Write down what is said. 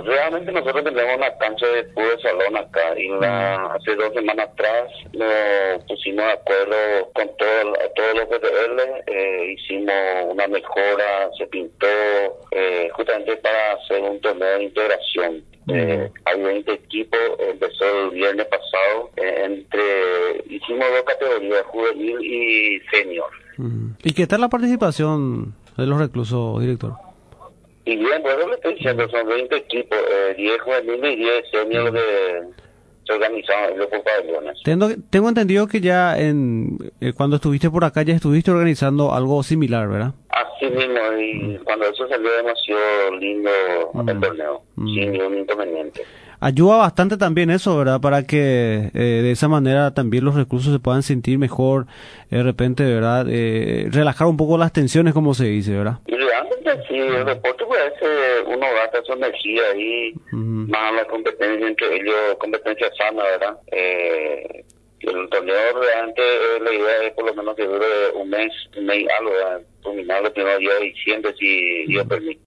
Realmente nosotros tenemos una cancha de fútbol de salón acá y hace 2 semanas atrás nos pusimos de acuerdo con todos los PTL, hicimos una mejora, se pintó justamente para hacer un torneo de integración. Hay 20 equipos, empezó el viernes pasado, hicimos 2 categorías, juvenil y senior. ¿Y qué tal la participación de los reclusos, director? Y bien, bueno, le estoy diciendo, son 20 equipos, 10 juveniles y 10 senior que se organizaron ellos por pabellones. Tengo entendido que ya cuando estuviste por acá ya estuviste organizando algo similar, ¿verdad? Así mismo, y cuando eso salió demasiado lindo el torneo, sin ningún inconveniente. Ayuda bastante también eso, ¿verdad? Para que de esa manera también los reclusos se puedan sentir mejor, de repente, ¿verdad? Relajar un poco las tensiones, como se dice, ¿verdad? Y realmente sí, el deporte pues uno gasta su energía ahí, más la competencia entre ellos, competencia sana, ¿verdad? El torneo realmente la idea es por lo menos que dure un mes y algo, ¿verdad? Terminar el primer día de diciembre si Dios permite.